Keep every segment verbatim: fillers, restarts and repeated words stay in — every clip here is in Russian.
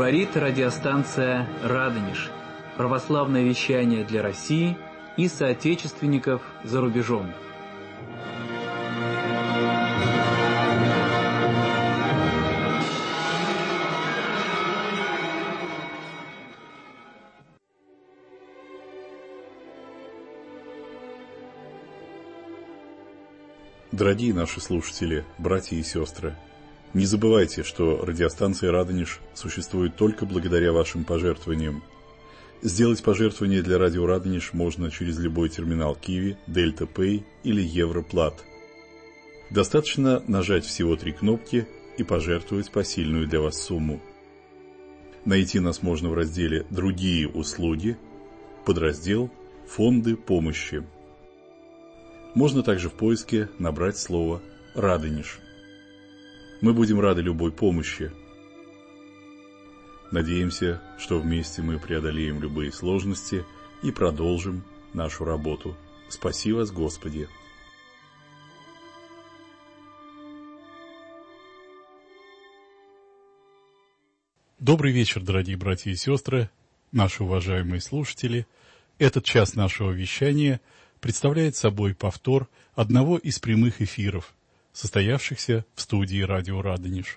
Говорит радиостанция «Радонеж». Православное вещание для России и соотечественников за рубежом. Дорогие наши слушатели, братья и сестры, не забывайте, что радиостанция «Радонеж» существует только благодаря вашим пожертвованиям. Сделать пожертвование для радио «Радонеж» можно через любой терминал Киви, Дельта Пэй или Европлат. Достаточно нажать всего три кнопки и пожертвовать посильную для вас сумму. Найти нас можно в разделе «Другие услуги», подраздел «Фонды помощи». Можно также в поиске набрать слово «Радонеж». Мы будем рады любой помощи. Надеемся, что вместе мы преодолеем любые сложности и продолжим нашу работу. Спаси вас, Господи! Добрый вечер, дорогие братья и сестры, наши уважаемые слушатели. Этот час нашего вещания представляет собой повтор одного из прямых эфиров, состоявшихся в студии радио «Радонеж».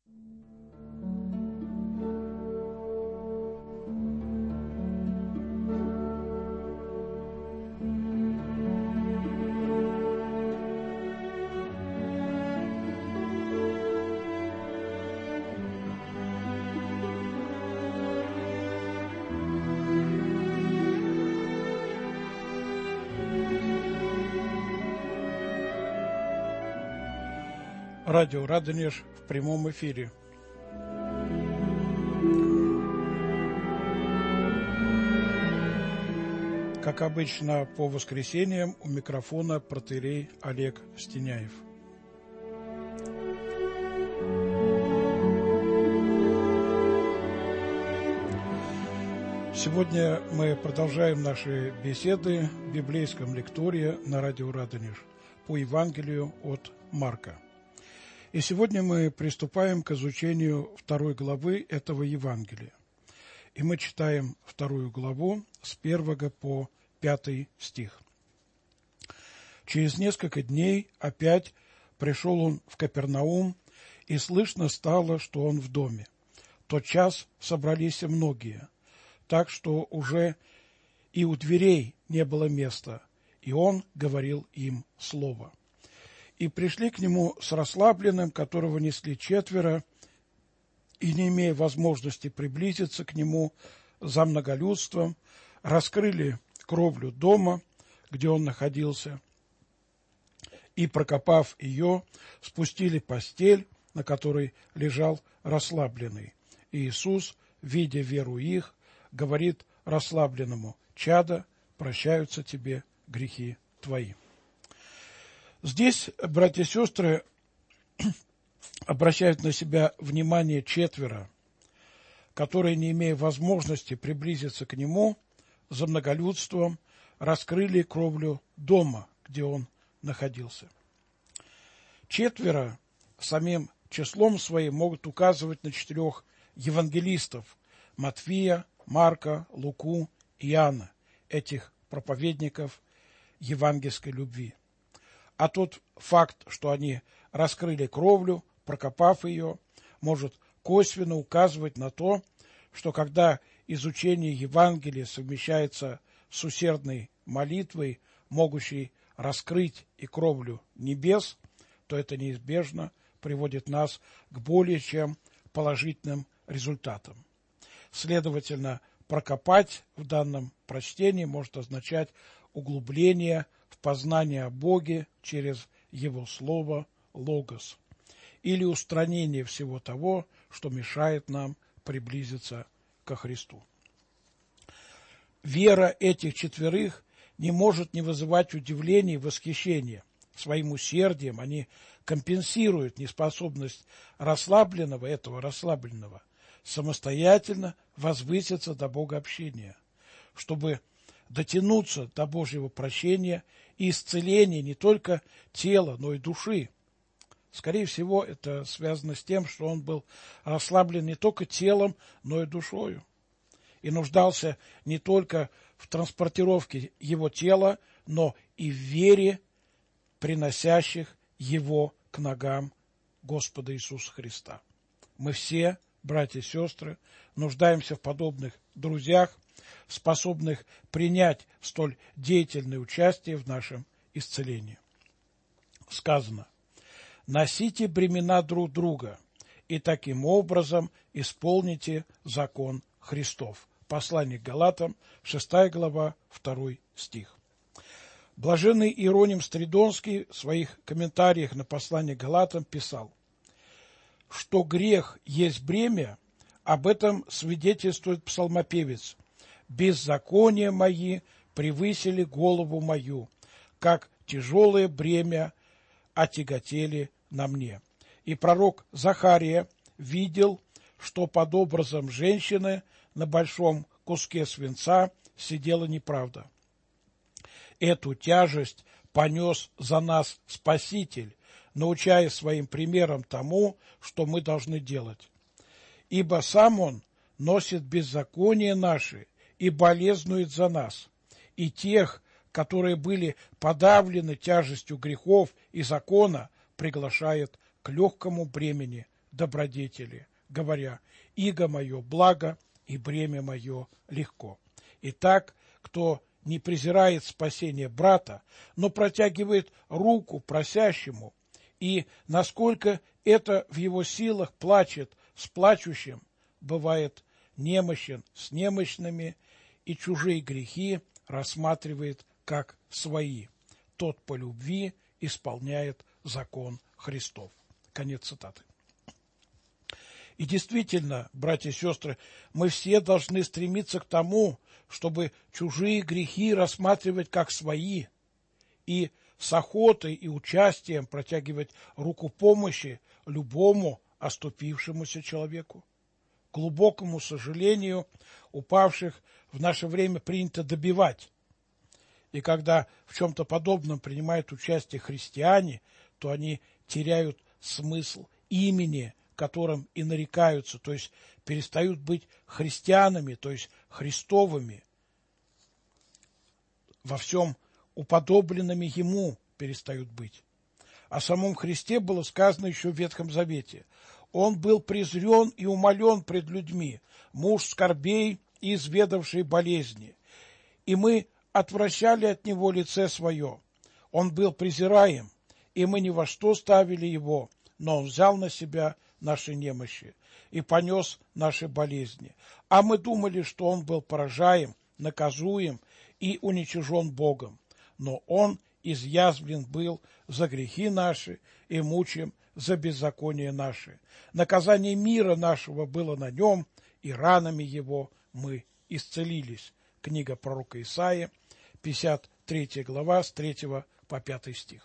Радио «Радонеж» в прямом эфире. Как обычно, по воскресеньям у микрофона протоиерей Олег Стеняев. Сегодня мы продолжаем наши беседы в библейском лектории на радио «Радонеж» по Евангелию от Марка. И сегодня мы приступаем к изучению второй главы этого Евангелия. И мы читаем вторую главу с первого по пятый стих. «Через несколько дней опять пришел он в Капернаум, и слышно стало, что он в доме. Тотчас собрались многие, так что уже и у дверей не было места, и он говорил им слово. И пришли к нему с расслабленным, которого несли четверо, и, не имея возможности приблизиться к нему за многолюдством, раскрыли кровлю дома, где он находился, и, прокопав ее, спустили постель, на которой лежал расслабленный. И Иисус, видя веру их, говорит расслабленному: «Чадо, прощаются тебе грехи твои». Здесь, братья и сестры, обращают на себя внимание четверо, которые, не имея возможности приблизиться к нему, за многолюдством раскрыли кровлю дома, где он находился. Четверо самим числом своим могут указывать на четырех евангелистов – Матфея, Марка, Луку и Иоанна, этих проповедников евангельской любви. А тот факт, что они раскрыли кровлю, прокопав ее, может косвенно указывать на то, что когда изучение Евангелия совмещается с усердной молитвой, могущей раскрыть и кровлю небес, то это неизбежно приводит нас к более чем положительным результатам. Следовательно, прокопать в данном прочтении может означать углубление в познание о Боге через Его Слово «Логос», или устранение всего того, что мешает нам приблизиться ко Христу. Вера этих четверых не может не вызывать удивления и восхищения. Своим усердием они компенсируют неспособность расслабленного, этого расслабленного, самостоятельно возвыситься до богообщения, чтобы дотянуться до Божьего прощения и исцеления не только тела, но и души. Скорее всего, это связано с тем, что он был расслаблен не только телом, но и душою. И нуждался не только в транспортировке его тела, но и в вере, приносящих его к ногам Господа Иисуса Христа. Мы все, братья и сестры, нуждаемся в подобных друзьях, способных принять столь деятельное участие в нашем исцелении. Сказано: «Носите бремена друг друга, и таким образом исполните закон Христов». Послание к Галатам, шестая глава, второй стих. Блаженный Иероним Стридонский в своих комментариях на послание к Галатам писал, что грех есть бремя, об этом свидетельствует псалмопевец: «Беззакония мои превысили голову мою, как тяжелое бремя отяготели на мне». И пророк Захария видел, что под образом женщины на большом куске свинца сидела неправда. Эту тяжесть понес за нас Спаситель, научая своим примером тому, что мы должны делать. Ибо сам Он носит беззаконие наши и болезнует за нас, и тех, которые были подавлены тяжестью грехов и закона, приглашает к легкому бремени добродетели, говоря: «Иго мое благо, и бремя мое легко». Итак, кто не презирает спасение брата, но протягивает руку просящему, и, насколько это в его силах, плачет с плачущим, бывает немощен с немощными, и чужие грехи рассматривает как свои. Тот по любви исполняет закон Христов. Конец цитаты. И действительно, братья и сестры, мы все должны стремиться к тому, чтобы чужие грехи рассматривать как свои, и с охотой и участием протягивать руку помощи любому оступившемуся человеку. К глубокому сожалению, упавших в наше время принято добивать. И когда в чем-то подобном принимают участие христиане, то они теряют смысл имени, которым и нарекаются, то есть перестают быть христианами, то есть христовыми, во всем уподобленными Ему перестают быть. О самом Христе было сказано еще в Ветхом Завете: «Он был презрен и умолен пред людьми, муж скорбей и изведавший болезни, и мы отвращали от Него лице свое. Он был презираем, и мы ни во что ставили Его, но Он взял на себя наши немощи и понес наши болезни. А мы думали, что Он был поражаем, наказуем и уничижен Богом. Но Он изъязвлен был за грехи наши и мучим за беззаконие наши. Наказание мира нашего было на Нем, и ранами Его мы исцелились». Книга пророка Исаии, пятьдесят третья глава, с третьего по пятый стих.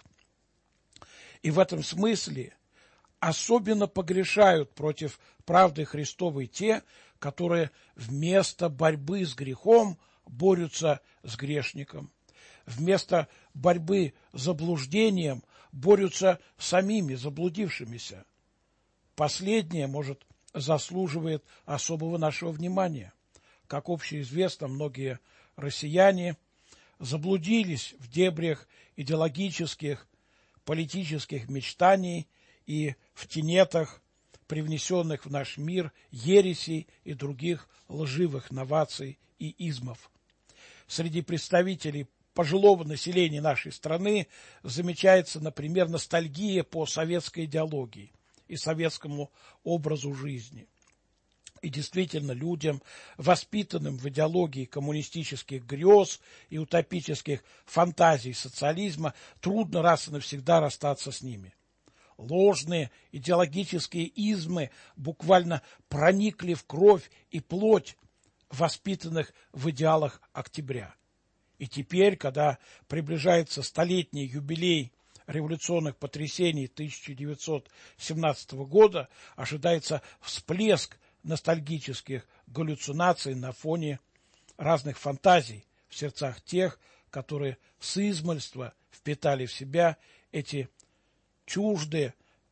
И в этом смысле особенно погрешают против правды Христовой те, которые вместо борьбы с грехом борются с грешником, вместо борьбы с заблуждением борются с самими заблудившимися. Последнее, может, заслуживает особого нашего внимания. Как общеизвестно, многие россияне заблудились в дебрях идеологических, политических мечтаний и в тенетах, привнесенных в наш мир ересей и других лживых новаций и измов. Среди представителей пожилого населения нашей страны замечается, например, ностальгия по советской идеологии и советскому образу жизни. И действительно, людям, воспитанным в идеологии коммунистических грез и утопических фантазий социализма, трудно раз и навсегда расстаться с ними. Ложные идеологические измы буквально проникли в кровь и плоть воспитанных в идеалах октября. И теперь, когда приближается столетний юбилей революционных потрясений тысяча девятьсот семнадцатого года, ожидается всплеск ностальгических галлюцинаций на фоне разных фантазий в сердцах тех, которые с измольства впитали в себя эти чуждые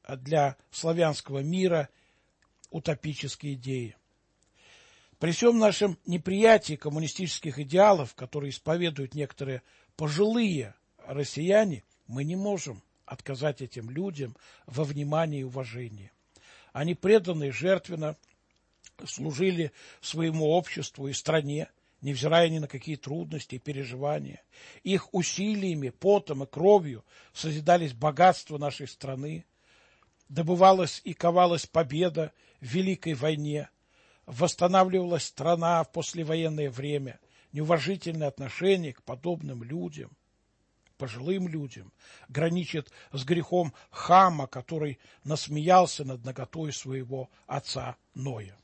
для славянского мира утопические идеи. При всем нашем неприятии коммунистических идеалов, которые исповедуют некоторые пожилые россияне, мы не можем отказать этим людям во внимании и уважении. Они преданно и жертвенно служили своему обществу и стране, невзирая ни на какие трудности и переживания. Их усилиями, потом и кровью созидались богатства нашей страны, добывалась и ковалась победа в Великой войне, восстанавливалась страна в послевоенное время. Неуважительное отношение к подобным людям, пожилым людям, граничит с грехом Хама, который насмеялся над наготой своего отца Ноя.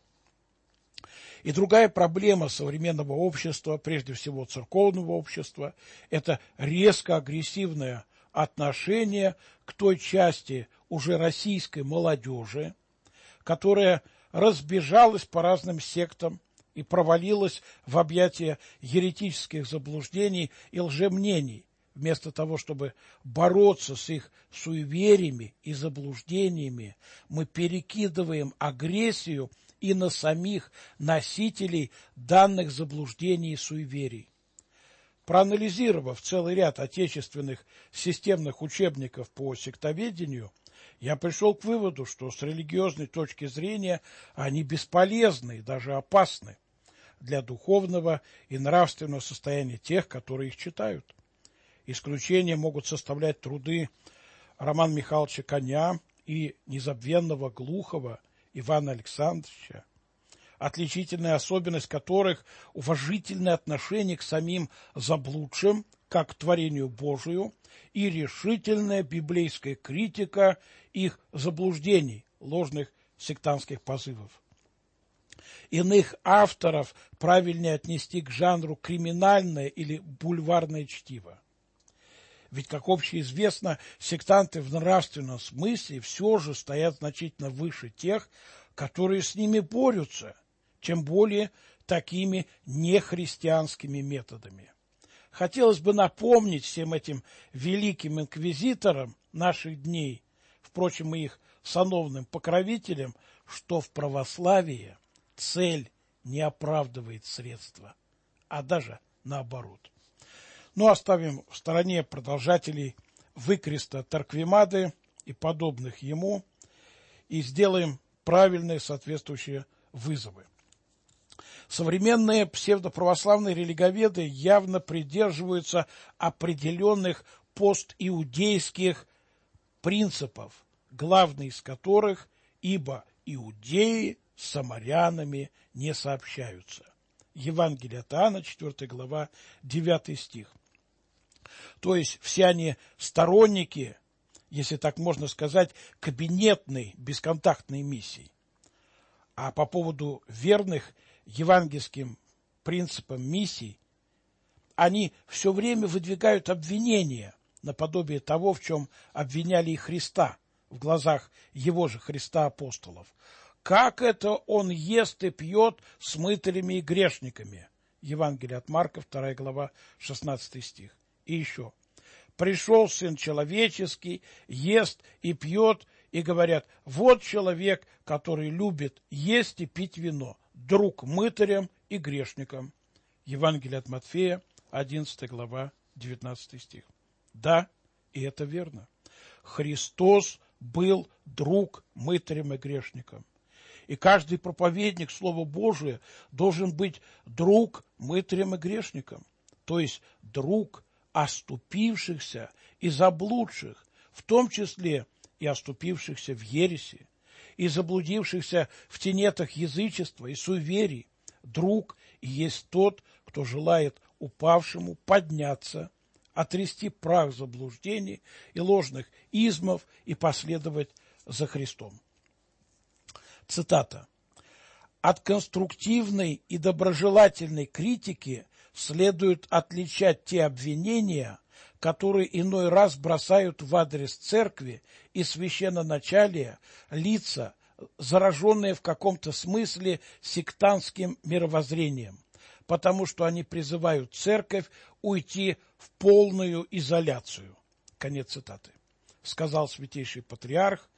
И другая проблема современного общества, прежде всего церковного общества, это резко агрессивное отношение к той части уже российской молодежи, которая разбежалась по разным сектам и провалилась в объятия еретических заблуждений и лжемнений, вместо того, чтобы бороться с их суевериями и заблуждениями, мы перекидываем агрессию и на самих носителей данных заблуждений и суеверий. Проанализировав целый ряд отечественных системных учебников по сектоведению, я пришел к выводу, что с религиозной точки зрения они бесполезны и даже опасны для духовного и нравственного состояния тех, которые их читают. Исключения могут составлять труды Романа Михайловича Коня и незабвенного Глухова Ивана Александровича, отличительная особенность которых – уважительное отношение к самим заблудшим, как к творению Божию, и решительная библейская критика их заблуждений, ложных сектантских позывов. Иных авторов правильнее отнести к жанру криминальное или бульварное чтиво. Ведь, как общеизвестно, сектанты в нравственном смысле все же стоят значительно выше тех, которые с ними борются, чем более такими нехристианскими методами. Хотелось бы напомнить всем этим великим инквизиторам наших дней, впрочем, и их сановным покровителям, что в православии цель не оправдывает средства, а даже наоборот. Но оставим в стороне продолжателей выкреста Торквемады и подобных ему и сделаем правильные соответствующие вызовы. Современные псевдоправославные религоведы явно придерживаются определенных постиудейских принципов, главный из которых «ибо иудеи с самарянами не сообщаются». Евангелие от Иоанна, четвёртая глава, девятый стих. То есть все они сторонники, если так можно сказать, кабинетной бесконтактной миссии. А по поводу верных евангельским принципам миссий, они все время выдвигают обвинения наподобие того, в чем обвиняли и Христа в глазах его же Христа апостолов. Как это он ест и пьет с мытарями и грешниками? Евангелие от Марка, вторая глава, шестнадцатый стих. И еще. Пришел Сын Человеческий, ест и пьет, и говорят, вот человек, который любит есть и пить вино, друг мытарям и грешникам. Евангелие от Матфея, одиннадцатая глава, девятнадцатый стих. Да, и это верно. Христос был друг мытарям и грешникам. И каждый проповедник Слова Божия должен быть друг мытарям и грешникам, то есть друг оступившихся и заблудших, в том числе и оступившихся в ереси, и заблудившихся в тенетах язычества и суеверий. Друг и есть тот, кто желает упавшему подняться, отрясти прах заблуждений и ложных измов и последовать за Христом. Цитата. От конструктивной и доброжелательной критики следует отличать те обвинения, которые иной раз бросают в адрес церкви и священноначалия лица, зараженные в каком-то смысле сектантским мировоззрением, потому что они призывают церковь уйти в полную изоляцию. Конец цитаты. Сказал святейший патриарх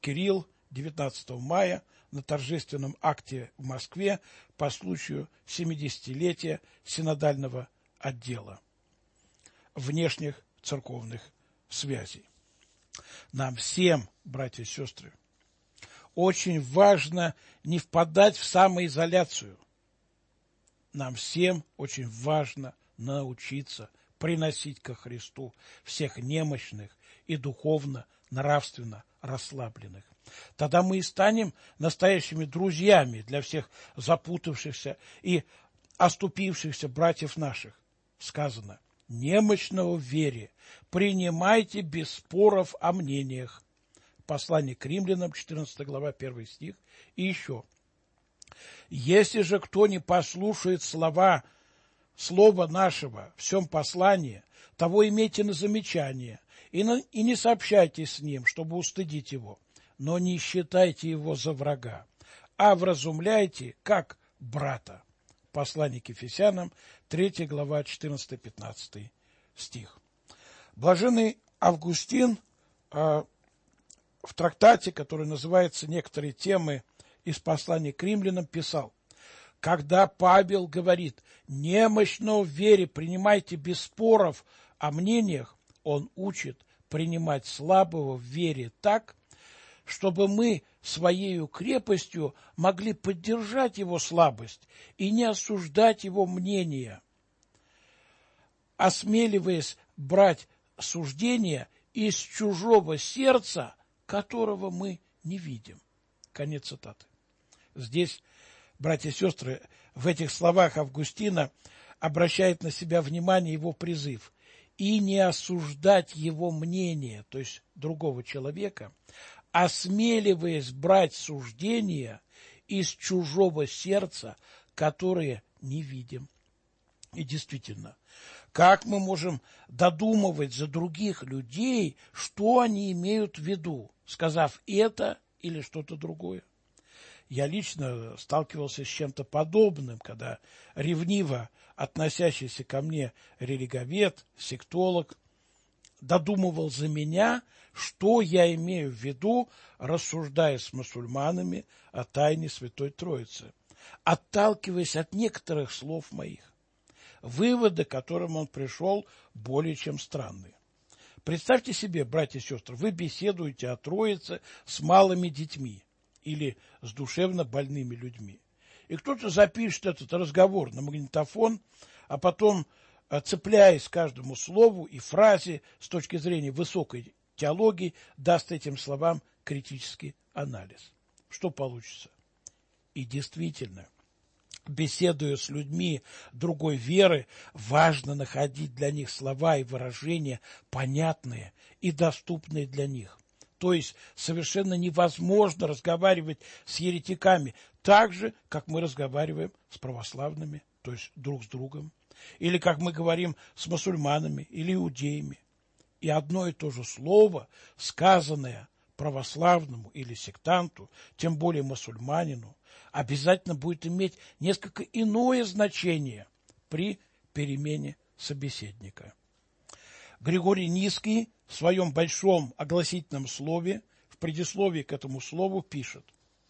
Кирилл девятнадцатого мая на торжественном акте в Москве по случаю семидесятилетия синодального отдела внешних церковных связей. Нам всем, братья и сестры, очень важно не впадать в самоизоляцию. Нам всем очень важно научиться приносить ко Христу всех немощных и духовно, нравственно расслабленных. Тогда мы и станем настоящими друзьями для всех запутавшихся и оступившихся братьев наших. Сказано: немощного в вере принимайте без споров о мнениях. Послание к римлянам, четырнадцатая глава, первый стих. И еще: если же кто не послушает слова, слова нашего в всем послании, того имейте на замечание, и, на, и не сообщайтесь с ним, чтобы устыдить его, но не считайте его за врага, а вразумляйте, как брата. Послание к Ефесянам, третья глава, четырнадцатый-пятнадцатый стих. Блаженный Августин э, в трактате, который называется «Некоторые темы из послания к римлянам», писал: когда Павел говорит «немощно в вере принимайте без споров о мнениях», он учит принимать слабого в вере так, чтобы мы своею крепостью могли поддержать его слабость и не осуждать его мнение, осмеливаясь брать суждения из чужого сердца, которого мы не видим. Конец цитаты. Здесь, братья и сестры, в этих словах Августина обращает на себя внимание его призыв и не осуждать его мнение, то есть другого человека, осмеливаясь брать суждения из чужого сердца, которые не видим. И действительно, как мы можем додумывать за других людей, что они имеют в виду, сказав это или что-то другое? Я лично сталкивался с чем-то подобным, когда ревниво относящийся ко мне религовед, сектолог, додумывал за меня, что я имею в виду, рассуждая с мусульманами о тайне Святой Троицы, отталкиваясь от некоторых слов моих. Выводы, к которым он пришел, более чем странные. Представьте себе, братья и сестры, вы беседуете о Троице с малыми детьми или с душевно больными людьми. И кто-то запишет этот разговор на магнитофон, а потом, цепляясь к каждому слову и фразе с точки зрения высокой теологии, даст этим словам критический анализ. Что получится? И действительно, беседуя с людьми другой веры, важно находить для них слова и выражения понятные и доступные для них. То есть совершенно невозможно разговаривать с еретиками так же, как мы разговариваем с православными, то есть друг с другом, или как мы говорим с мусульманами или иудеями. И одно и то же слово, сказанное православному или сектанту, тем более мусульманину, обязательно будет иметь несколько иное значение при перемене собеседника. Григорий Низкий в своем большом огласительном слове, в предисловии к этому слову пишет: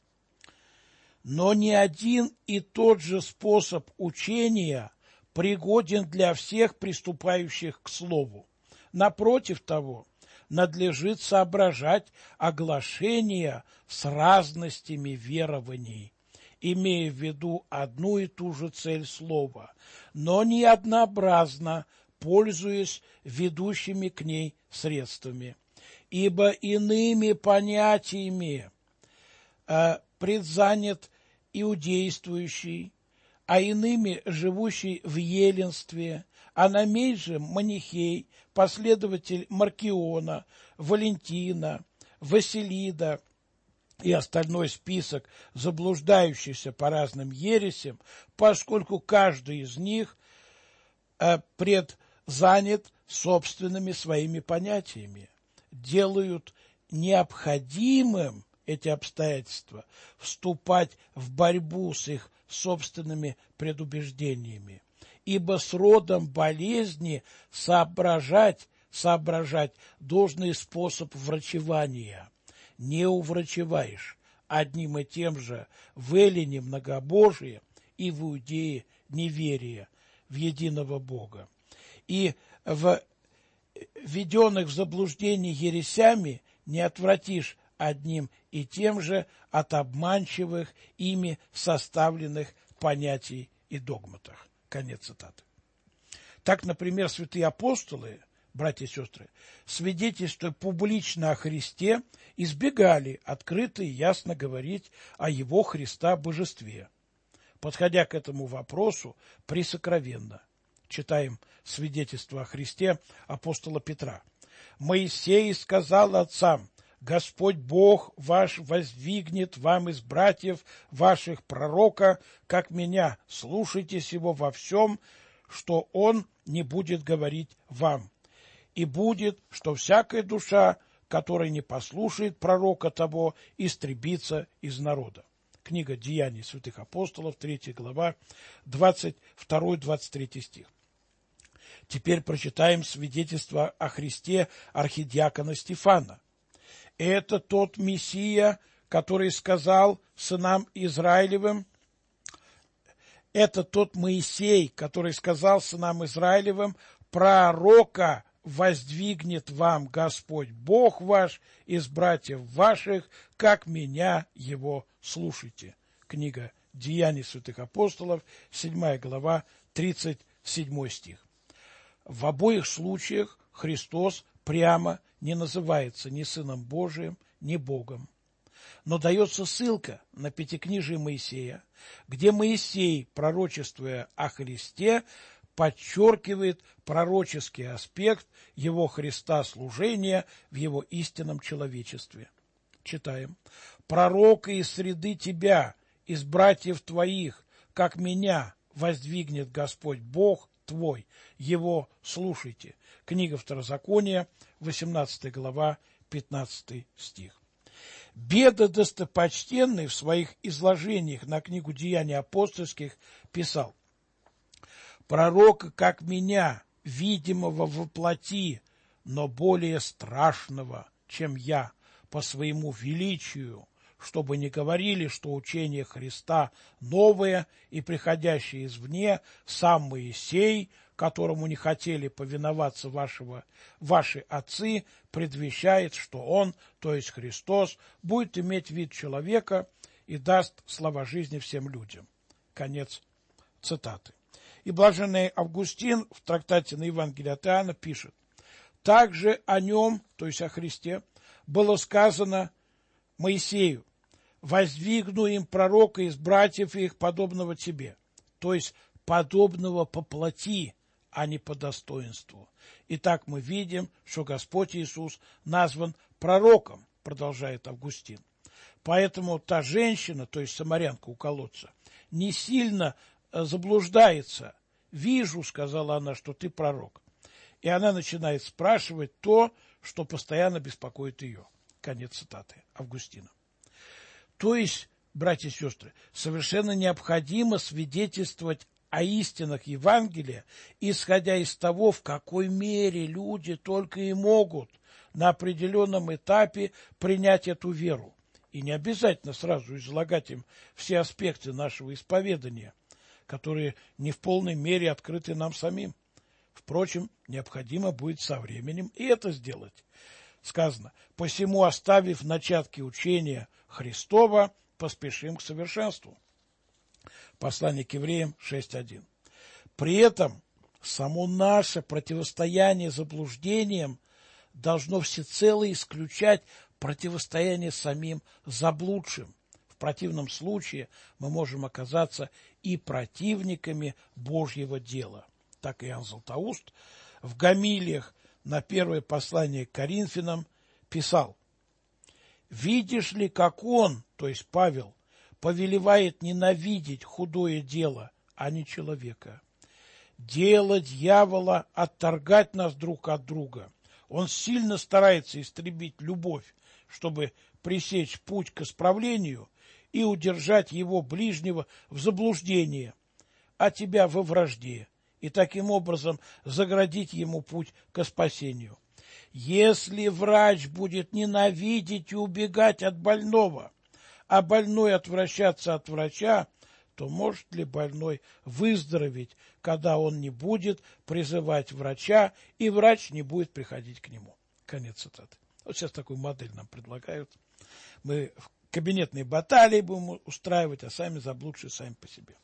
«Но ни один и тот же способ учения пригоден для всех приступающих к слову. Напротив того, надлежит соображать оглашения с разностями верований, имея в виду одну и ту же цель слова, но не однообразно, пользуясь ведущими к ней средствами. Ибо иными понятиями э, предзанят иудействующий, а иными живущий в еленстве, а намей же Манихей, последователь Маркиона, Валентина, Василида и остальной список заблуждающихся по разным ересям, поскольку каждый из них э, предзанят собственными своими понятиями, делают необходимым эти обстоятельства вступать в борьбу с их собственными предубеждениями, ибо с родом болезни соображать, соображать должный способ врачевания, не уврачеваешь одним и тем же в Эллине многобожие и в Иудее неверие в единого Бога. И в введенных в заблуждение ересями не отвратишь одним и тем же от обманчивых ими составленных понятий и догматах. Конец цитаты. Так, например, святые апостолы, братья и сестры, свидетельствуя публично о Христе, избегали открыто и ясно говорить о Его Христа божестве, подходя к этому вопросу пресокровенно. Читаем свидетельство о Христе апостола Петра. «Моисей сказал отцам: Господь Бог ваш воздвигнет вам из братьев ваших пророка, как меня, слушайтесь его во всем, что он не будет говорить вам. И будет, что всякая душа, которая не послушает пророка того, истребится из народа». Книга Деяний святых апостолов, третья глава, двадцать второй — двадцать третий стих. Теперь прочитаем свидетельство о Христе архидиакона Стефана. Это тот Мессия, который сказал сынам Израилевым, это тот Моисей, который сказал сынам Израилевым: пророка воздвигнет вам Господь Бог ваш из братьев ваших, как меня его слушайте. Книга Деяний святых апостолов, седьмая глава, тридцать седьмой стих. В обоих случаях Христос прямо не называется ни Сыном Божиим, ни Богом. Но дается ссылка на Пятикнижие Моисея, где Моисей, пророчествуя о Христе, подчеркивает пророческий аспект его Христа служения в его истинном человечестве. Читаем. «Пророка из среды тебя, из братьев твоих, как меня, воздвигнет Господь Бог твой, его слушайте». Книга Второзакония, восемнадцатая глава, пятнадцатый стих. Беда достопочтенный в своих изложениях на книгу Деяний апостольских писал: «Пророка, как меня, видимого воплоти, но более страшного, чем я, по своему величию, чтобы не говорили, что учение Христа новое и приходящее извне, сам Моисей, которому не хотели повиноваться вашего, ваши отцы, предвещает, что он, то есть Христос, будет иметь вид человека и даст слова жизни всем людям». Конец цитаты. И блаженный Августин в трактате на Евангелие от Иоанна пишет: «Также о нем, то есть о Христе, было сказано Моисею: воздвигну им пророка из братьев их, подобного тебе», то есть подобного по плоти, а не по достоинству. Итак, мы видим, что Господь Иисус назван пророком, продолжает Августин. Поэтому та женщина, то есть самарянка у колодца, не сильно заблуждается. «Вижу, — сказала она, — что ты пророк». И она начинает спрашивать то, что постоянно беспокоит ее. Конец цитаты Августина. То есть, братья и сестры, совершенно необходимо свидетельствовать о истинах Евангелия, исходя из того, в какой мере люди только и могут на определенном этапе принять эту веру. И не обязательно сразу излагать им все аспекты нашего исповедания, которые не в полной мере открыты нам самим. Впрочем, необходимо будет со временем и это сделать. Сказано: «Посему, оставив начатки учения Христова, поспешим к совершенству». Послание к евреям шесть один. При этом само наше противостояние заблуждениям должно всецело исключать противостояние самим заблудшим. В противном случае мы можем оказаться и противниками Божьего дела. Так Иоанн Златоуст в гомилиях на первое послание к Коринфянам писал: «Видишь ли, как он, то есть Павел, повелевает ненавидеть худое дело, а не человека. Дело дьявола — отторгать нас друг от друга. Он сильно старается истребить любовь, чтобы пресечь путь к исправлению и удержать его ближнего в заблуждении, а тебя во вражде, и таким образом заградить ему путь к спасению. Если врач будет ненавидеть и убегать от больного, а больной отвращаться от врача, то может ли больной выздороветь, когда он не будет призывать врача, и врач не будет приходить к нему? Конец цитаты. Вот сейчас такую модель нам предлагают. Мы кабинетные баталии будем устраивать, а сами заблудшие сами по себе.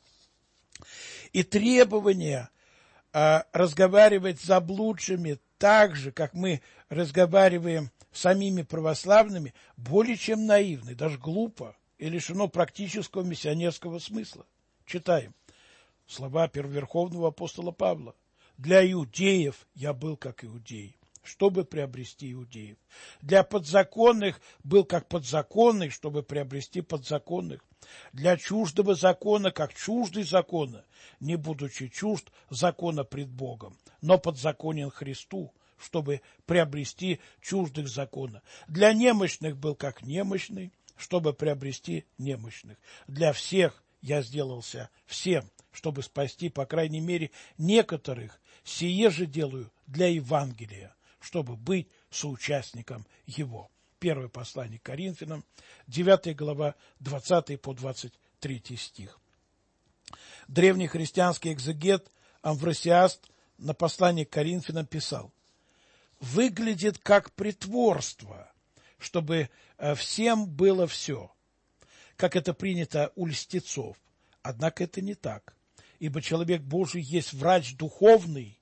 И требование а, разговаривать с заблудшими так же, как мы разговариваем с самими православными, более чем наивны, даже глупо и лишено практического миссионерского смысла. Читаем слова первоверховного апостола Павла. «Для иудеев я был как иудей, чтобы приобрести иудеев. Для подзаконных был как подзаконный, чтобы приобрести подзаконных. Для чуждого закона, как чуждый закона, не будучи чужд закона пред Богом, но подзаконен Христу, чтобы приобрести чуждых закона. Для немощных был как немощный, чтобы приобрести немощных. Для всех я сделался всем, чтобы спасти, по крайней мере, некоторых. Сие же делаю для Евангелия, чтобы быть соучастником его». Первое послание к Коринфянам, девятая глава, двадцатый по двадцать третий стих. Древний христианский экзегет Амвросиаст на послание к Коринфянам писал: «Выглядит как притворство, чтобы всем было все, как это принято у льстецов. Однако это не так, ибо человек Божий есть врач духовный,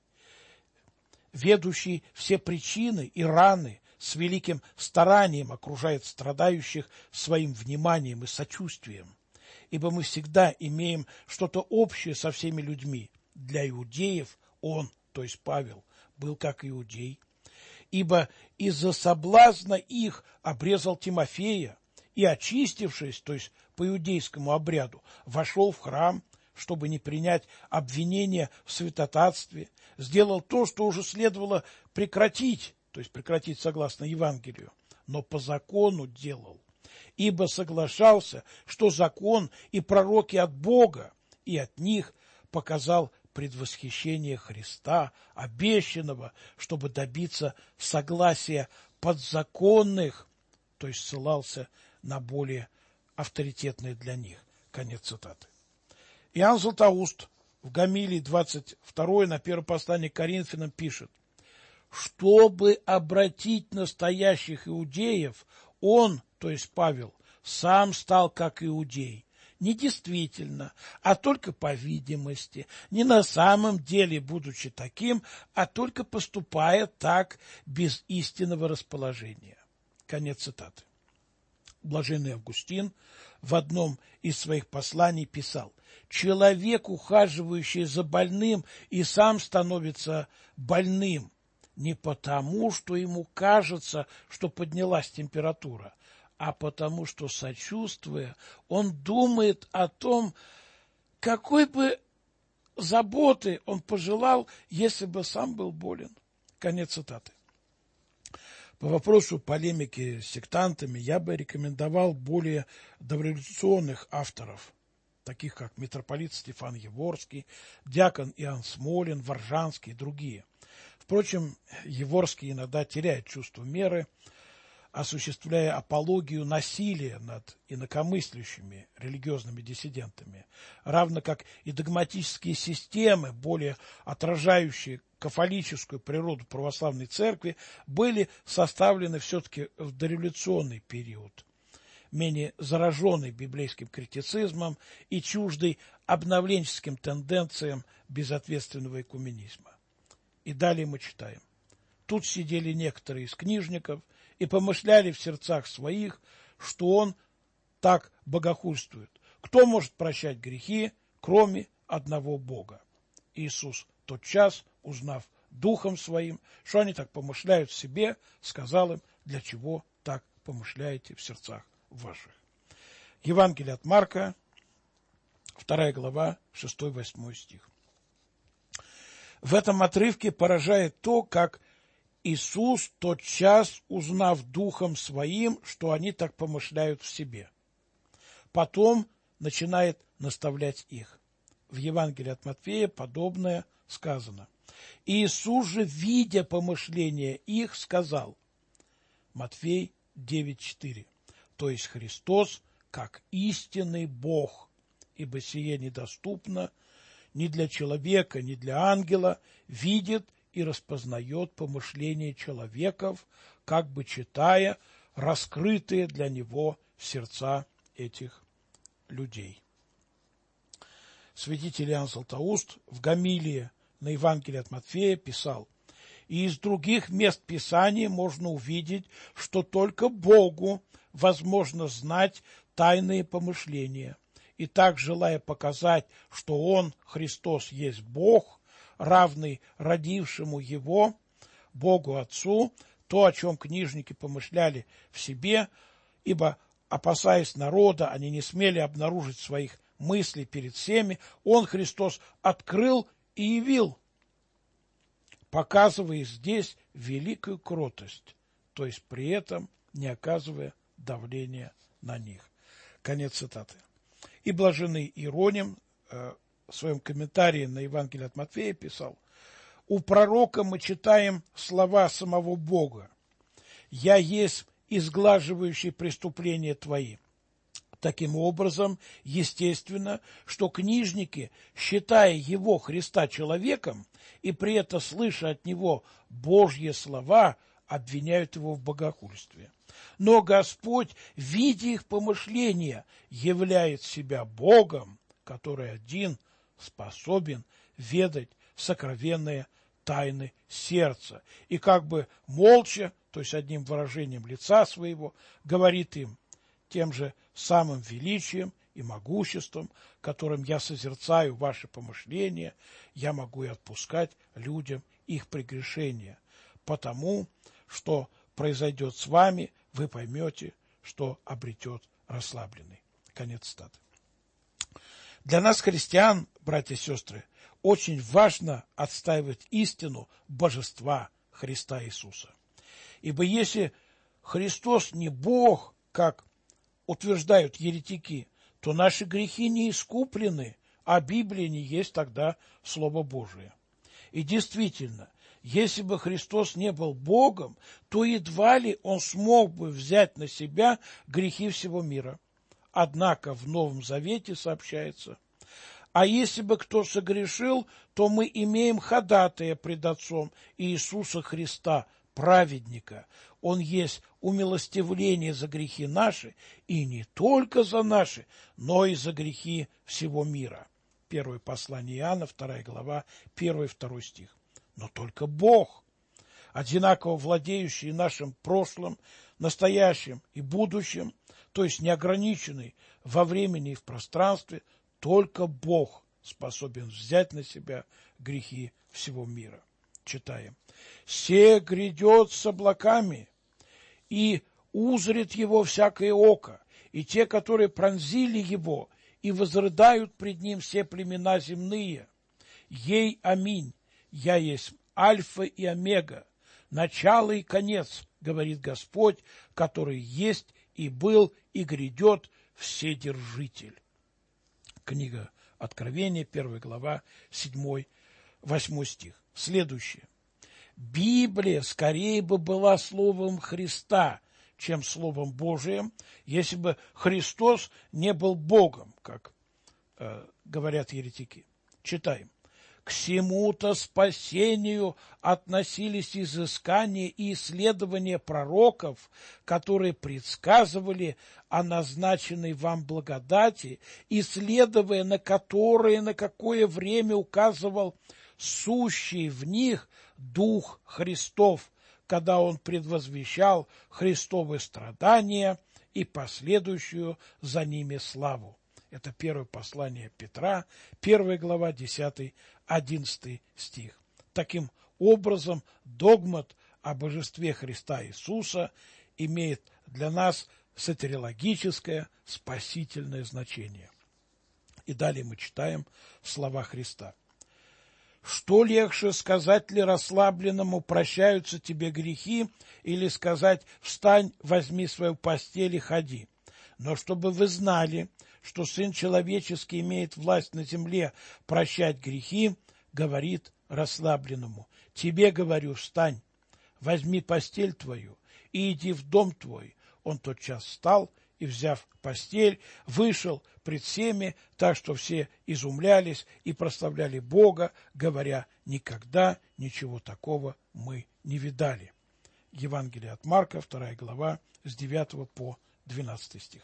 ведущий все причины и раны, с великим старанием окружает страдающих своим вниманием и сочувствием. Ибо мы всегда имеем что-то общее со всеми людьми. Для иудеев он, то есть Павел, был как иудей. Ибо из-за соблазна их обрезал Тимофея, и, очистившись, то есть по иудейскому обряду, вошел в храм, чтобы не принять обвинения в святотатстве, сделал то, что уже следовало прекратить, то есть прекратить согласно Евангелию, но по закону делал, ибо соглашался, что закон и пророки от Бога, и от них показал предвосхищение Христа, обещанного, чтобы добиться согласия подзаконных, то есть ссылался на более авторитетные для них. Конец цитаты. Иоанн Златоуст в Гомилии двадцать второй на первое послание к Коринфянам пишет: «Чтобы обратить настоящих иудеев, он, то есть Павел, сам стал как иудей, не действительно, а только по видимости, не на самом деле будучи таким, а только поступая так без истинного расположения». Конец цитаты. Блаженный Августин в одном из своих посланий писал: «Человек, ухаживающий за больным, и сам становится больным, не потому, что ему кажется, что поднялась температура, а потому, что, сочувствуя, он думает о том, какой бы заботы он пожелал, если бы сам был болен». Конец цитаты. По вопросу полемики с сектантами я бы рекомендовал более дореволюционных авторов, таких как митрополит Стефан Еворский, диакон Иоанн Смолин, Воржанский и другие. Впрочем, Еворский иногда теряет чувство меры, осуществляя апологию насилия над инакомыслящими религиозными диссидентами, равно как и догматические системы, более отражающие кафолическую природу православной церкви, были составлены все-таки в дореволюционный период, менее зараженный библейским критицизмом и чуждый обновленческим тенденциям безответственного экуменизма. И далее мы читаем: «Тут сидели некоторые из книжников и помышляли в сердцах своих, что он так богохульствует. Кто может прощать грехи, кроме одного Бога?» Иисус тотчас, узнав духом своим, что они так помышляют в себе, сказал им: «Для чего так помышляете в сердцах ваших?» Евангелие от Марка, вторая глава, шестой-восьмой стих. В этом отрывке поражает то, как Иисус тотчас, узнав духом своим, что они так помышляют в себе, потом начинает наставлять их. В Евангелии от Матфея подобное сказано: Иисус же, видя помышления их, сказал, Матфей девять четыре, то есть Христос, как истинный Бог, ибо сие недоступно ни для человека, ни для ангела, видит и распознает помышления человеков, как бы читая раскрытые для него сердца этих людей. Святитель Иоанн Златоуст в гомилии на Евангелие от Матфея писал: «И из других мест Писания можно увидеть, что только Богу возможно знать тайные помышления. И так, желая показать, что Он, Христос, есть Бог, равный родившему Его, Богу Отцу, то, о чем книжники помышляли в себе, ибо, опасаясь народа, они не смели обнаружить своих мыслей перед всеми, Он, Христос, открыл и явил, показывая здесь великую кротость, то есть при этом не оказывая давления на них». Конец цитаты. И блаженный Иероним э, в своем комментарии на Евангелие от Матфея писал: «У пророка мы читаем слова самого Бога: «Я есть изглаживающий преступления твои». Таким образом, естественно, что книжники, считая его, Христа, человеком, и при этом слыша от него Божьи слова, обвиняют его в богохульстве. Но Господь, видя их помышления, являет себя Богом, который один способен ведать сокровенные тайны сердца, и как бы молча, то есть одним выражением лица своего, говорит им: тем же самым величием и могуществом, которым я созерцаю ваши помышления, я могу и отпускать людям их прегрешения. Потому что произойдет с вами, вы поймете, что обретет расслабленный». Конец цитаты. Для нас, христиан, братья и сестры, очень важно отстаивать истину божества Христа Иисуса. Ибо если Христос не Бог, как утверждают еретики, то наши грехи не искуплены, а Библия не есть тогда Слово Божие. И действительно, если бы Христос не был Богом, то едва ли Он смог бы взять на себя грехи всего мира. Однако в Новом Завете сообщается: «А если бы кто согрешил, то мы имеем ходатая пред Отцом Иисуса Христа, праведника. Он есть умилостивление за грехи наши, и не только за наши, но и за грехи всего мира». Первое послание Иоанна, вторая глава, первый и второй стих. Но только Бог, одинаково владеющий нашим прошлым, настоящим и будущим, то есть неограниченный во времени и в пространстве, только Бог способен взять на себя грехи всего мира. Читаем: «Се грядет с облаками, и узрит его всякое око, и те, которые пронзили его, и возрыдают пред ним все племена земные. Ей аминь, я есть Альфа и Омега, начало и конец, говорит Господь, который есть и был и грядет Вседержитель». Книга Откровения, первая глава, седьмой, восьмой стих. Следующее. Библия скорее бы была словом Христа, чем словом Божиим, если бы Христос не был Богом, как э, говорят еретики. Читаем. «К сему-то спасению относились изыскания и исследования пророков, которые предсказывали о назначенной вам благодати, исследуя на которые на какое время указывал сущий в них Дух Христов, когда Он предвозвещал Христовы страдания и последующую за ними славу». Это первое послание Петра, первая глава, десятый, одиннадцатый стих. Таким образом, догмат о божестве Христа Иисуса имеет для нас сатериологическое, спасительное значение. И далее мы читаем слова Христа. «Что легче, сказать ли расслабленному: прощаются тебе грехи, или сказать: встань, возьми свою постель и ходи? Но чтобы вы знали, что Сын Человеческий имеет власть на земле прощать грехи, говорит расслабленному: тебе говорю, встань, возьми постель твою и иди в дом твой. Он тотчас встал и, взяв постель, вышел пред всеми, так что все изумлялись и прославляли Бога, говоря: никогда ничего такого мы не видали. Евангелие от Марка, вторая глава, с девятого по двенадцатый стих.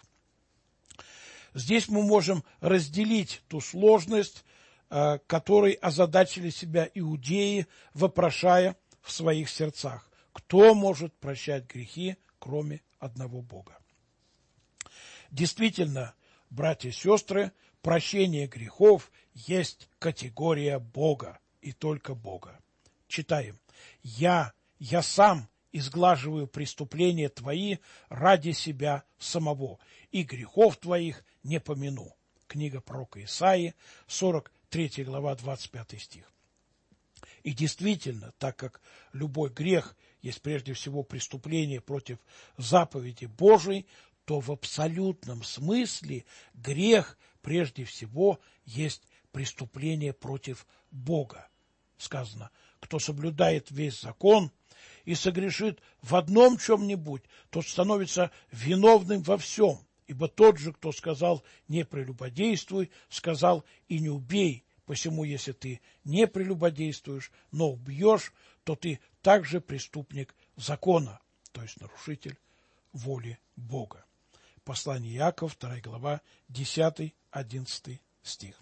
Здесь мы можем разделить ту сложность, которой озадачили себя иудеи, вопрошая в своих сердцах: кто может прощать грехи, кроме одного Бога? Действительно, братья и сестры, прощение грехов есть категория Бога и только Бога. Читаем: «Я, я сам изглаживаю преступления твои ради себя самого, и грехов твоих не помяну». Книга пророка Исаии, сорок третья глава, двадцать пятый стих. И действительно, так как любой грех есть прежде всего преступление против заповеди Божией, то в абсолютном смысле грех прежде всего есть преступление против Бога. Сказано: кто соблюдает весь закон и согрешит в одном чем-нибудь, тот становится виновным во всем. Ибо тот же, кто сказал «не прелюбодействуй», сказал «и не убей». Посему, если ты не прелюбодействуешь, но убьешь, то ты также преступник закона, то есть нарушитель воли Бога. Послание Иакова, вторая глава, десятый-одиннадцатый стих.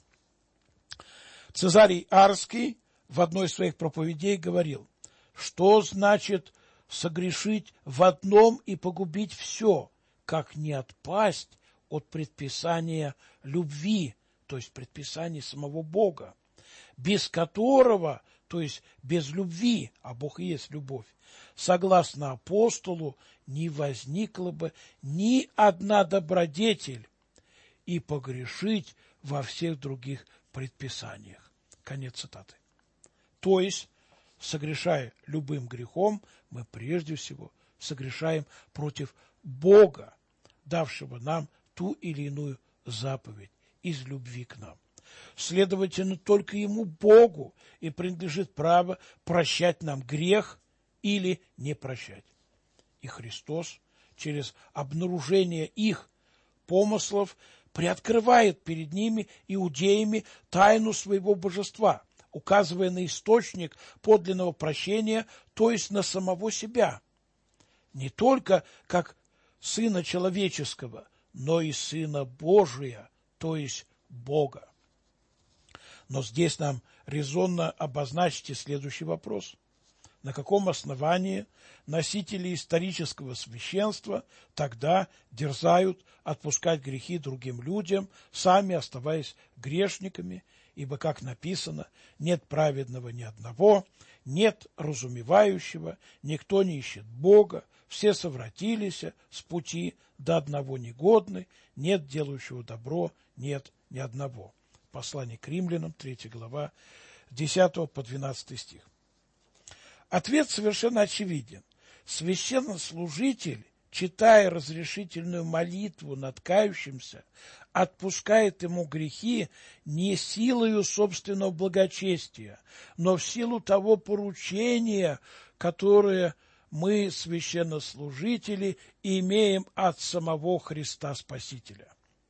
Цезарий Арский в одной из своих проповедей говорил: что значит согрешить в одном и погубить все, как не отпасть от предписания любви, то есть предписания самого Бога, без которого, то есть без любви, а Бог и есть любовь, согласно апостолу, не возникла бы ни одна добродетель, и погрешить во всех других предписаниях. Конец цитаты. То есть, согрешая любым грехом, мы прежде всего согрешаем против Бога, давшего нам ту или иную заповедь из любви к нам. Следовательно, только Ему, Богу, и принадлежит право прощать нам грех или не прощать. И Христос через обнаружение их помыслов приоткрывает перед ними, иудеями, тайну своего божества, указывая на источник подлинного прощения, то есть на самого себя, не только как Сына Человеческого, но и Сына Божия, то есть Бога. Но здесь нам резонно обозначьте следующий вопрос: на каком основании носители исторического священства тогда дерзают отпускать грехи другим людям, сами оставаясь грешниками? Ибо, как написано, нет праведного ни одного, нет разумевающего, никто не ищет Бога, все совратились с пути, до одного негодны, нет делающего добро, нет ни одного. Послание к римлянам, третья глава, десятый по двенадцатый стих. Ответ совершенно очевиден. Священнослужитель, читая разрешительную молитву над кающимся, отпускает ему грехи не силою собственного благочестия, но в силу того поручения, которое мы, священнослужители, имеем от самого Христа Спасителя.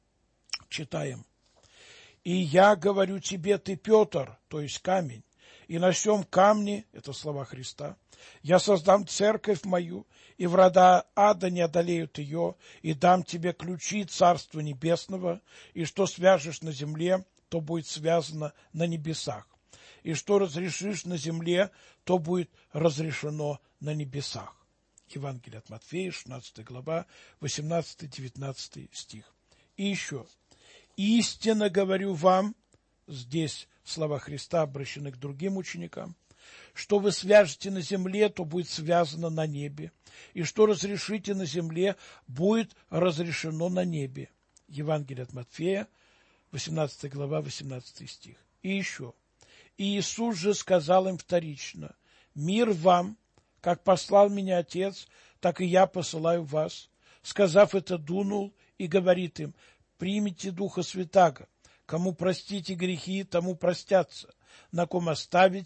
Читаем. «И я говорю тебе, ты, Петр, то есть камень, и на сем камне, это слова Христа, я создам церковь мою, и врата ада не одолеют ее, и дам тебе ключи Царства Небесного, и что свяжешь на земле, то будет связано на небесах, и что разрешишь на земле, то будет разрешено на небесах». Евангелие от Матфея, шестнадцатая глава, восемнадцатый-девятнадцатый стих. И еще. «Истинно говорю вам», здесь слова Христа обращены к другим ученикам, «что вы свяжете на земле, то будет связано на небе, и что разрешите на земле, будет разрешено на небе». Евангелие от Матфея, восемнадцатая глава, восемнадцатый стих. И еще. «И Иисус же сказал им вторично: мир вам, как послал меня Отец, так и я посылаю вас». Сказав это, дунул и говорит им: примите Духа Святаго, кому простите грехи, тому простятся, на ком оставите,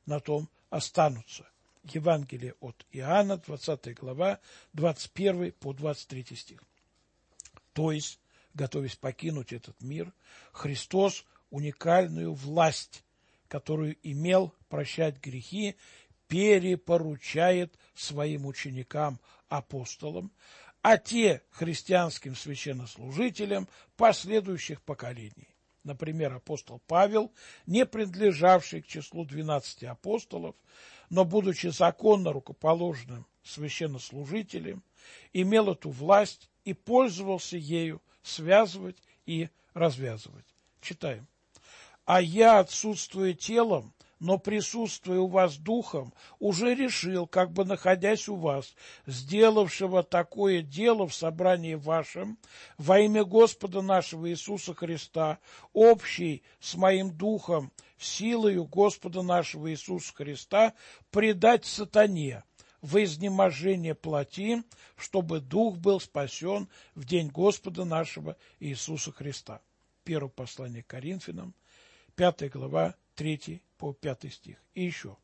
на том останутся. Евангелие от Иоанна, двадцатая глава, двадцать первый по двадцать третий стих. То есть, готовясь покинуть этот мир, Христос уникальную власть, которую имел прощать грехи, перепоручает своим ученикам, апостолам, а те христианским священнослужителям последующих поколений. Например, апостол Павел, не принадлежавший к числу двенадцати апостолов, но, будучи законно рукоположенным священнослужителем, имел эту власть и пользовался ею связывать и развязывать. Читаем. «А я, отсутствуя телом, но присутствуя у вас духом, уже решил, как бы находясь у вас, сделавшего такое дело в собрании вашем, во имя Господа нашего Иисуса Христа, общий с моим духом, силою Господа нашего Иисуса Христа, предать сатане во изнеможение плоти, чтобы дух был спасен в день Господа нашего Иисуса Христа». Первое послание к Коринфянам, пятая глава, третий по пятый стих. И еще.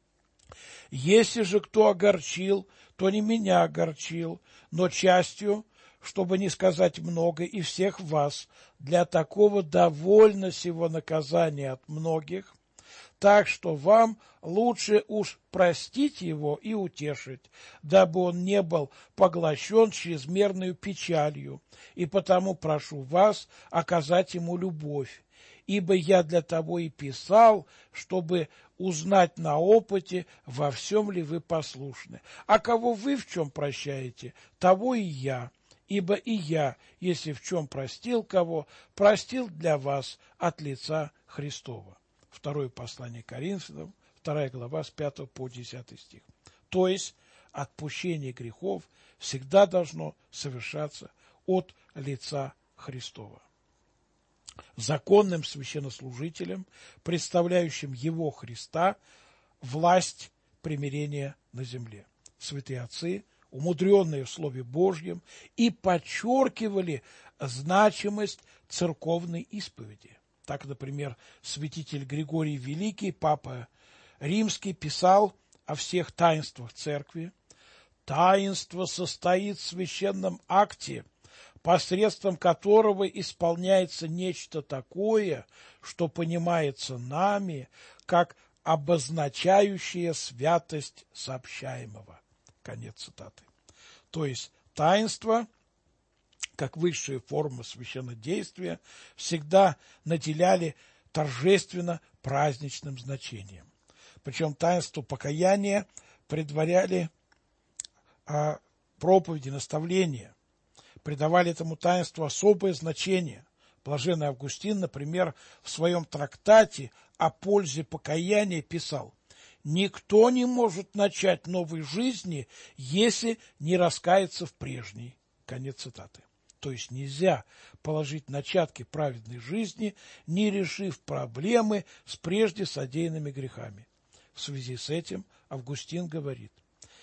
«Если же кто огорчил, то не меня огорчил, но частью, чтобы не сказать много, и всех вас, для такого довольно сего наказания от многих, так что вам лучше уж простить его и утешить, дабы он не был поглощен чрезмерной печалью, и потому прошу вас оказать ему любовь, ибо я для того и писал, чтобы узнать на опыте, во всем ли вы послушны. А кого вы в чем прощаете, того и я. Ибо и я, если в чем простил кого, простил для вас от лица Христова». Второе послание к Коринфянам, вторая глава, с пятого по десятый стих. То есть отпущение грехов всегда должно совершаться от лица Христова. Законным священнослужителем, представляющим его Христа, власть примирения на земле. Святые отцы, умудренные в Слове Божьем, и подчеркивали значимость церковной исповеди. Так, например, святитель Григорий Великий, папа Римский, писал о всех таинствах церкви. «Таинство состоит в священном акте, посредством которого исполняется нечто такое, что понимается нами как обозначающее святость сообщаемого». Конец цитаты. То есть таинство, как высшая форма священнодействия, всегда наделяли торжественно праздничным значением. Причем таинство покаяния предваряли а, проповеди, наставления, придавали этому таинству особое значение. Блаженный Августин, например, в своем трактате о пользе покаяния писал: «Никто не может начать новой жизни, если не раскается в прежней». Конец цитаты. То есть нельзя положить начатки праведной жизни, не решив проблемы с прежде содеянными грехами. В связи с этим Августин говорит: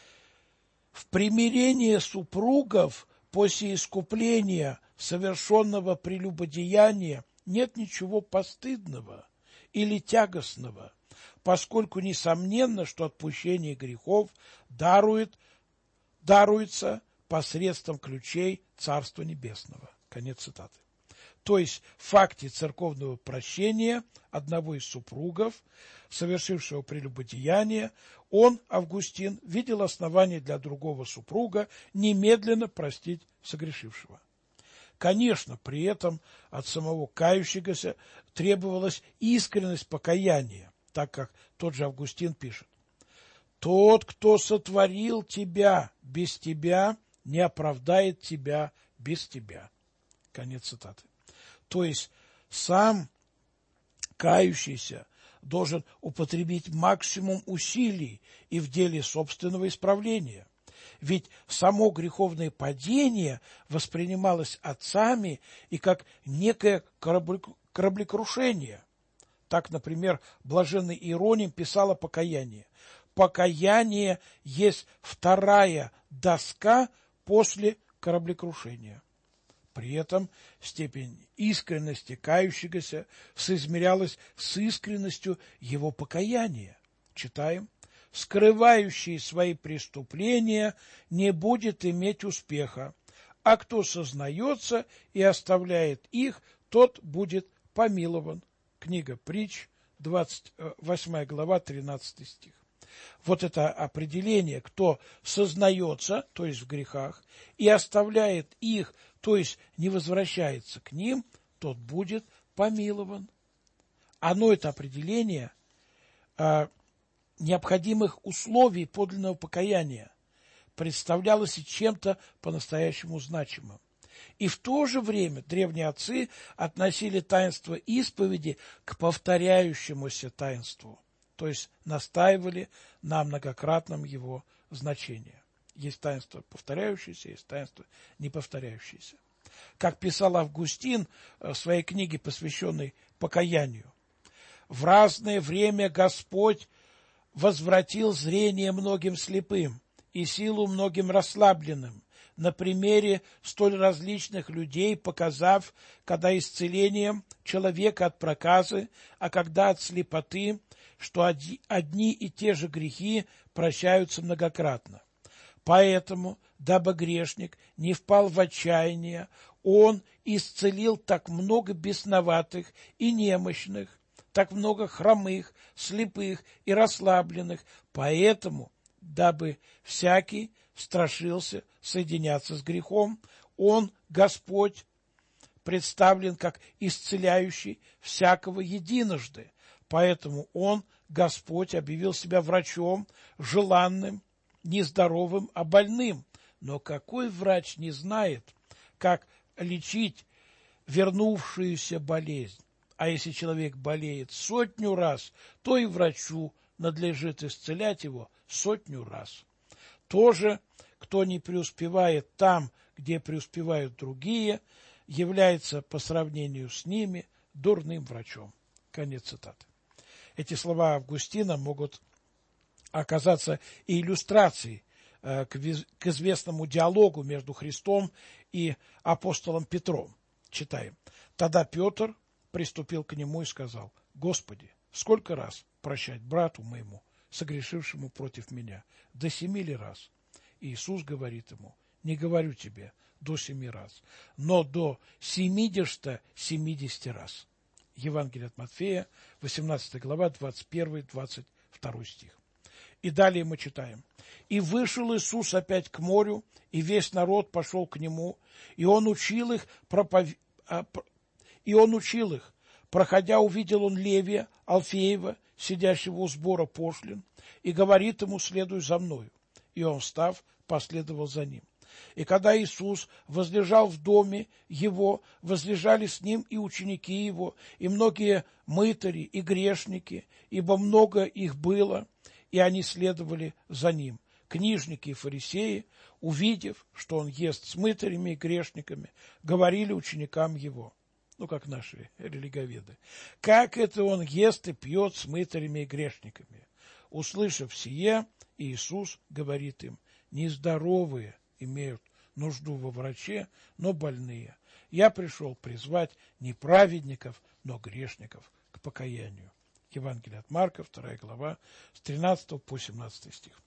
«В примирении супругов после искупления, совершенного прелюбодеяния, нет ничего постыдного или тягостного, поскольку несомненно, что отпущение грехов дарует, даруется посредством ключей Царства Небесного». Конец цитаты. То есть в факте церковного прощения одного из супругов, совершившего прелюбодеяние, он, Августин, видел основание для другого супруга немедленно простить согрешившего. Конечно, при этом от самого кающегося требовалась искренность покаяния, так как тот же Августин пишет: «Тот, кто сотворил тебя без тебя, не оправдает тебя без тебя». Конец цитаты. То есть сам кающийся должен употребить максимум усилий и в деле собственного исправления. Ведь само греховное падение воспринималось отцами и как некое кораблекрушение. Так, например, блаженный Иероним писал о покаянии: «Покаяние есть вторая доска после кораблекрушения». При этом степень искренности кающегося соизмерялась с искренностью его покаяния. читаем, скрывающий свои преступления не будет иметь успеха, а кто сознается и оставляет их, тот будет помилован. Книга Притч, двадцать восьмая глава, тринадцатый стих. Вот это определение, кто сознается, то есть в грехах, и оставляет их, то есть не возвращается к ним, тот будет помилован. Оно, это определение а, необходимых условий подлинного покаяния, представлялось и чем-то по-настоящему значимым. И в то же время древние отцы относили таинство исповеди к повторяющемуся таинству, то есть настаивали на многократном его значении. Есть таинство повторяющееся, есть таинство не повторяющееся. Как писал Августин в своей книге, посвященной покаянию, в разное время Господь возвратил зрение многим слепым и силу многим расслабленным, на примере столь различных людей, показав, когда исцелением человека от проказы, а когда от слепоты, что одни и те же грехи прощаются многократно. Поэтому, дабы грешник не впал в отчаяние, он исцелил так много бесноватых и немощных, так много хромых, слепых и расслабленных, поэтому, дабы всякий страшился соединяться с грехом, он, Господь, представлен как исцеляющий всякого единожды, поэтому он, Господь, объявил себя врачом, желанным, не здоровым, а больным. Но какой врач не знает, как лечить вернувшуюся болезнь? А если человек болеет сотню раз, то и врачу надлежит исцелять его сотню раз. Тоже, кто не преуспевает там, где преуспевают другие, является по сравнению с ними дурным врачом. Конец цитаты. Эти слова Августина могут оказаться и иллюстрацией э, к, к известному диалогу между Христом и апостолом Петром. Читаем. Тогда Петр приступил к нему и сказал: «Господи, сколько раз прощать брату моему, согрешившему против меня? До семи ли раз?» И Иисус говорит ему: «Не говорю тебе до семи раз, но до семидесяти семидесяти раз». Евангелие от Матфея, восемнадцатая глава, двадцать первый — двадцать второй стих. И далее мы читаем. «И вышел Иисус опять к морю, и весь народ пошел к нему, и он учил их, пропов... и он учил их. Проходя, увидел он Левия, Алфеева, сидящего у сбора пошлин, и говорит ему: следуй за мною. И он, встав, последовал за ним. И когда Иисус возлежал в доме его, возлежали с ним и ученики его, и многие мытари и грешники, ибо много их было, и они следовали за ним. Книжники и фарисеи, увидев, что он ест с мытарями и грешниками, говорили ученикам его, ну, как наши религоведы: как это он ест и пьет с мытарями и грешниками? Услышав сие, Иисус говорит им: нездоровые имеют нужду во враче, но больные. Я пришел призвать не праведников, но грешников к покаянию. Евангелие от Марка, вторая глава, с тринадцатого по семнадцатый стих.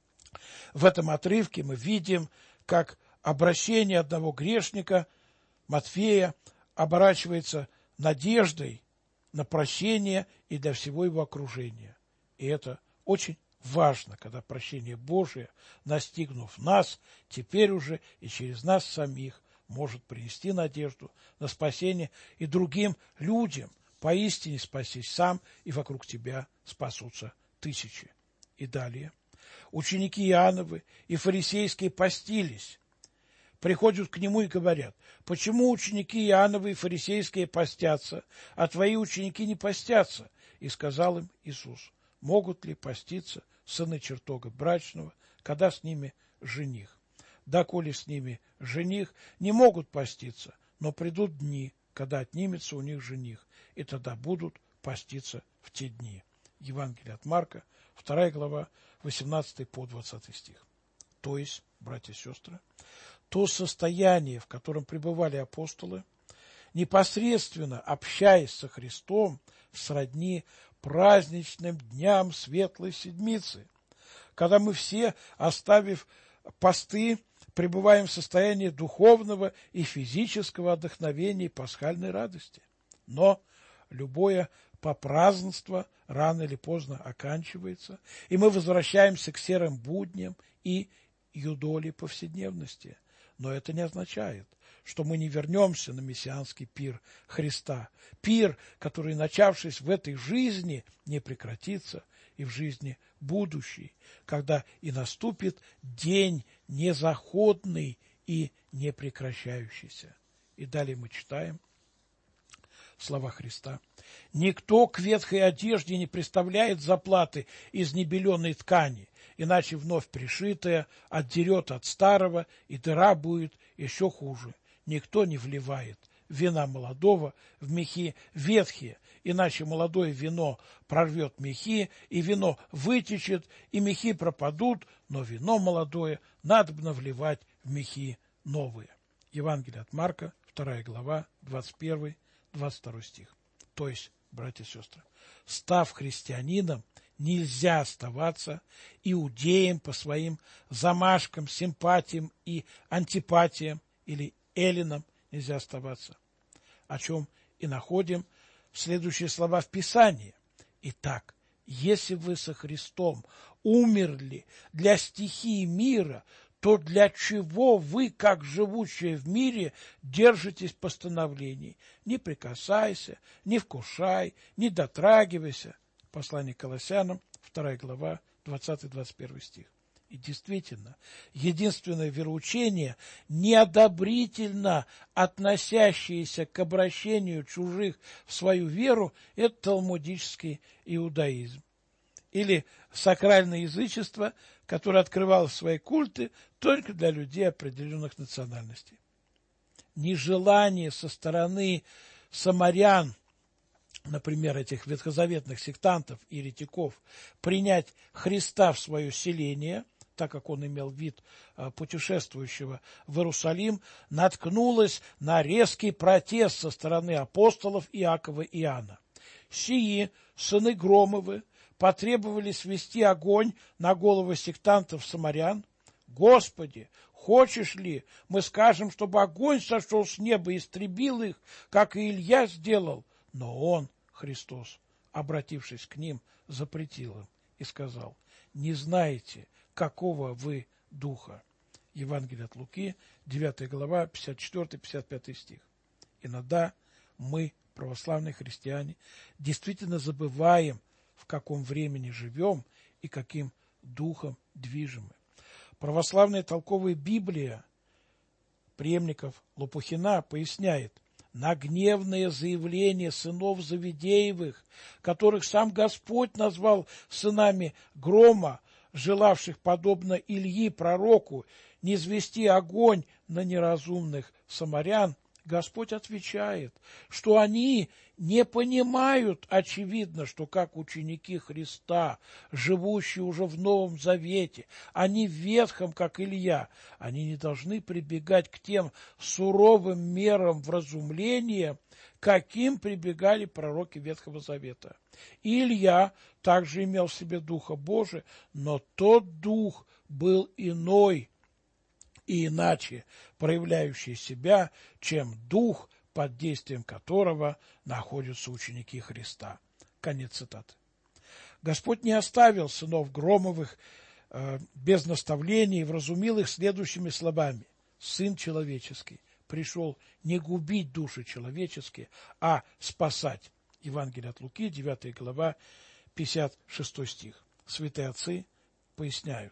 В этом отрывке мы видим, как обращение одного грешника, Матфея, оборачивается надеждой на прощение и для всего его окружения. И это очень важно, когда прощение Божие, настигнув нас, теперь уже и через нас самих, может принести надежду на спасение и другим людям. Поистине спасись сам, и вокруг тебя спасутся тысячи. И далее. Ученики Иоанновы и фарисейские постились. Приходят к нему и говорят: почему ученики Иоанновы и фарисейские постятся, а твои ученики не постятся? И сказал им Иисус: могут ли поститься сыны чертога брачного, когда с ними жених? Да, коли с ними жених, не могут поститься, но придут дни, когда отнимется у них жених, и тогда будут поститься в те дни. Евангелие от Марка, вторая глава, восемнадцатый по двадцатый стих. То есть, братья и сестры, то состояние, в котором пребывали апостолы, непосредственно общаясь со Христом, сродни праздничным дням Светлой Седмицы, когда мы все, оставив посты, пребываем в состоянии духовного и физического отдохновения и пасхальной радости. Но любое попразднство рано или поздно оканчивается, и мы возвращаемся к серым будням и юдоли повседневности. Но это не означает, что мы не вернемся на мессианский пир Христа, пир, который, начавшись в этой жизни, не прекратится и в жизни будущей, когда и наступит день незаходный и непрекращающийся. И далее мы читаем слова Христа. «Никто к ветхой одежде не приставляет заплаты из небеленой ткани, иначе вновь пришитая отдерет от старого, и дыра будет еще хуже. Никто не вливает вина молодого в мехи ветхие, иначе молодое вино прорвет мехи, и вино вытечет, и мехи пропадут, но вино молодое надобно вливать в мехи новые». Евангелие от Марка, вторая глава, двадцать первый двадцать второй стих. То есть, братья и сестры, став христианином, нельзя оставаться иудеем по своим замашкам, симпатиям и антипатиям, или эллинам нельзя оставаться, о чем и находим следующие слова в Писании. «Итак, если вы со Христом умерли для стихии мира, то для чего вы, как живущие в мире, держитесь постановлений? Не прикасайся, не вкушай, не дотрагивайся». Послание к Колоссянам, вторая глава, двадцатый двадцать первый стих. И действительно, единственное вероучение, неодобрительно относящееся к обращению чужих в свою веру, это талмудический иудаизм. Или сакральное язычество, которое открывало свои культы только для людей определенных национальностей. Нежелание со стороны самарян, например, этих ветхозаветных сектантов и еретиков, принять Христа в свое селение, так как он имел вид путешествующего в Иерусалим, наткнулось на резкий протест со стороны апостолов Иакова и Иоанна. Сии, сыны Громовы, потребовали свести огонь на головы сектантов-самарян. «Господи, хочешь ли, мы скажем, чтобы огонь сошел с неба и истребил их, как и Илья сделал?» Но он, Христос, обратившись к ним, запретил им и сказал: «Не знаете, какого вы духа». Евангелие от Луки, девятая глава, пятьдесят четвёртый пятьдесят пятый стих. Иногда мы, православные христиане, действительно забываем, в каком времени живем и каким духом движимы. Православная толковая Библия преемников Лопухина поясняет: на гневное заявление сынов Завидеевых, которых сам Господь назвал сынами грома, желавших, подобно Ильи пророку, низвести огонь на неразумных самарян, Господь отвечает, что они не понимают, очевидно, что как ученики Христа, живущие уже в Новом Завете, они в Ветхом, как Илья, они не должны прибегать к тем суровым мерам вразумления, каким прибегали пророки Ветхого Завета. И Илья также имел в себе Духа Божия, но тот Дух был иной и иначе проявляющий себя, чем дух, под действием которого находятся ученики Христа. Конец цитаты. Господь не оставил сынов Громовых э, без наставления и вразумил их следующими словами: «Сын человеческий пришел не губить души человеческие, а спасать». Евангелие от Луки, девятая глава, пятьдесят шестой стих. Святые отцы поясняют.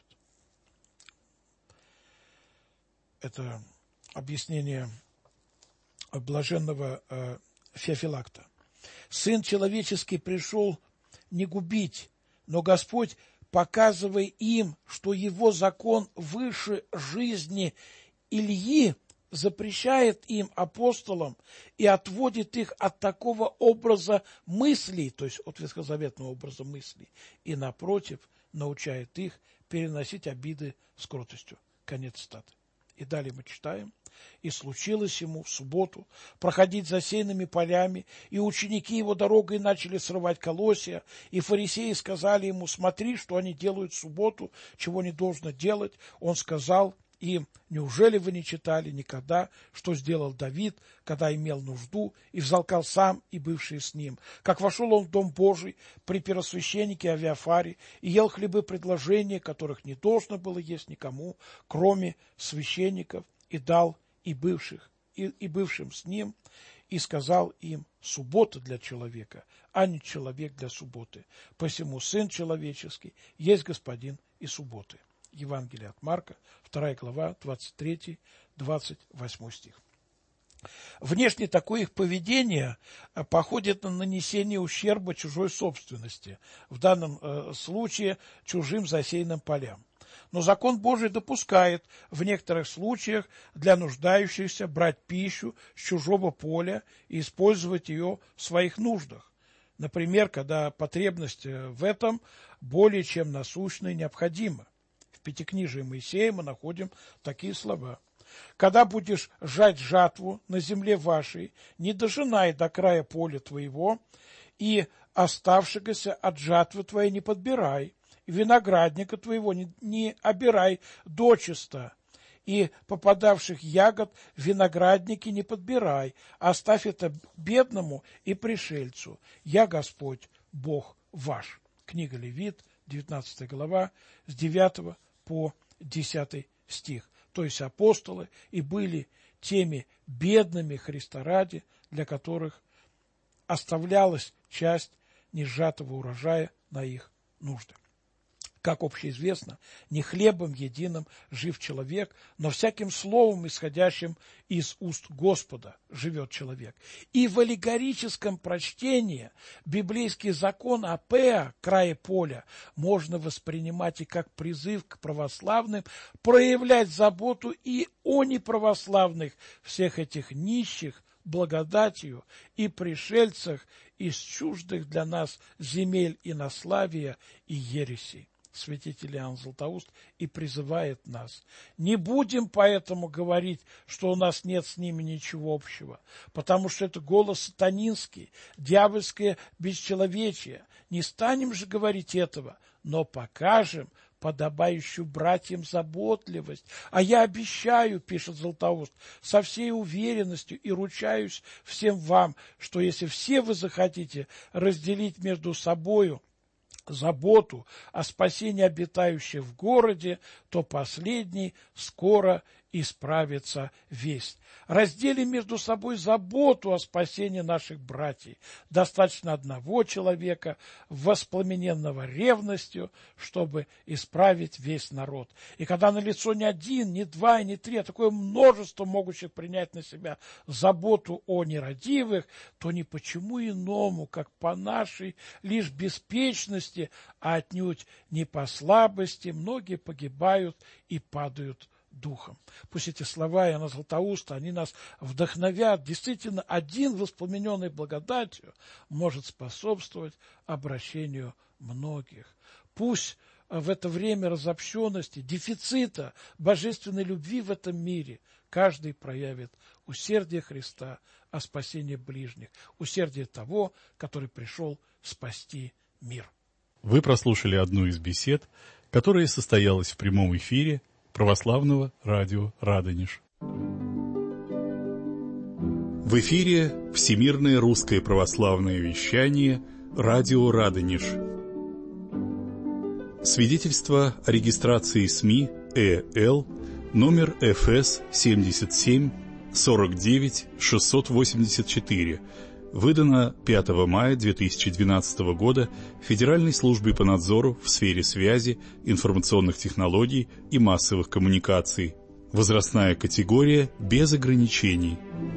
Это объяснение блаженного э, Феофилакта. «Сын человеческий пришел не губить, но Господь, показывая им, что его закон выше жизни Ильи, запрещает им, апостолам, и отводит их от такого образа мыслей, то есть от ветхозаветного образа мыслей, и, напротив, научает их переносить обиды с кротостью». Конец цитаты. И далее мы читаем. «И случилось ему в субботу проходить засеянными полями, и ученики его дорогой начали срывать колосья, и фарисеи сказали ему: смотри, что они делают в субботу, чего не должно делать. Он сказал им: неужели вы не читали никогда, что сделал Давид, когда имел нужду, и взалкал сам и бывшие с ним? Как вошел он в дом Божий при первосвященнике Авиафаре и ел хлебы предложения, которых не должно было есть никому, кроме священников, и дал и бывших, и, и бывшим с ним, и сказал им: суббота для человека, а не человек для субботы. Посему Сын Человеческий есть Господин и субботы». Евангелие от Марка, вторая глава, двадцать третий — двадцать восьмой стих. Внешне такое их поведение походит на нанесение ущерба чужой собственности, в данном э, случае чужим засеянным полям. Но закон Божий допускает в некоторых случаях для нуждающихся брать пищу с чужого поля и использовать ее в своих нуждах. Например, когда потребность в этом более чем насущна и необходима. В Пятикнижии Моисея мы находим такие слова. «Когда будешь жать жатву на земле вашей, не дожинай до края поля твоего, и оставшегося от жатвы твоей не подбирай, и виноградника твоего не, не обирай дочисто, и попадавших ягод в виноградники не подбирай, оставь это бедному и пришельцу. Я Господь, Бог ваш». Книга Левит, девятнадцатая глава, с девятого по десятый стих. То есть апостолы и были теми бедными Христа ради, для которых оставлялась часть несжатого урожая на их нужды. Как общеизвестно, не хлебом единым жив человек, но всяким словом, исходящим из уст Господа, живет человек. И в аллегорическом прочтении библейский закон Апеа, края поля, можно воспринимать и как призыв к православным проявлять заботу и о неправославных, всех этих нищих, благодатью и пришельцах из чуждых для нас земель инославия и ересей. Святитель Иоанн Златоуст и призывает нас: не будем поэтому говорить, что у нас нет с ними ничего общего, потому что это голос сатанинский, дьявольское бесчеловечие. Не станем же говорить этого, но покажем подобающую братьям заботливость. А я обещаю, пишет Златоуст, со всей уверенностью и ручаюсь всем вам, что если все вы захотите разделить между собою заботу о спасении обитающих в городе, то последний скоро исправится весь. Разделим между собой заботу о спасении наших братьев. Достаточно одного человека, воспламененного ревностью, чтобы исправить весь народ. И когда налицо не один, не два, не три, а такое множество могущих принять на себя заботу о нерадивых, то ни почему иному, как по нашей лишь беспечности, а отнюдь не по слабости, многие погибают и падают духом. Пусть эти слова Иоанна Златоуста, они нас вдохновят. Действительно, один воспламененный благодатью может способствовать обращению многих. Пусть в это время разобщенности, дефицита божественной любви в этом мире каждый проявит усердие Христа о спасении ближних, усердие того, который пришел спасти мир. Вы прослушали одну из бесед, которая состоялась в прямом эфире Православного радио «Радонеж». В эфире Всемирное русское православное вещание «Радио Радонеж». Свидетельство о регистрации СМИ ЭЛ номер эф эс семьдесят семь сорок девять шестьсот восемьдесят четыре, выдано пятого мая две тысячи двенадцатого года Федеральной службой по надзору в сфере связи, информационных технологий и массовых коммуникаций. Возрастная категория без ограничений.